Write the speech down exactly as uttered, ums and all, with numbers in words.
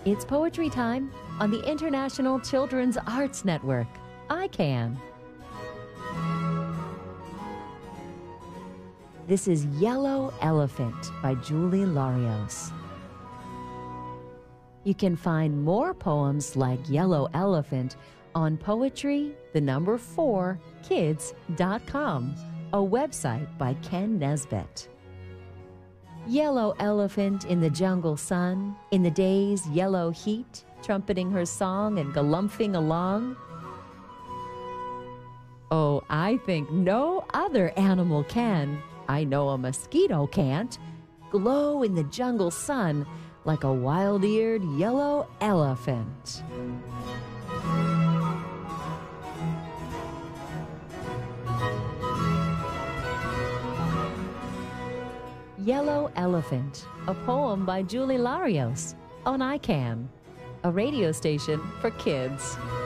It's poetry time on the International Children's Arts Network, I CAN. This is Yellow Elephant by Julie Larios. You can find more poems like Yellow Elephant on poetry, the number four, kids dot com, a website by Ken Nesbitt. Yellow elephant in the jungle sun, in the day's yellow heat, trumpeting her song and galumphing along. Oh, I think no other animal can, I know a mosquito can't, glow in the jungle sun like a wild-eared yellow elephant. Yellow Elephant, a poem by Julie Larios on I CAN, a radio station for kids.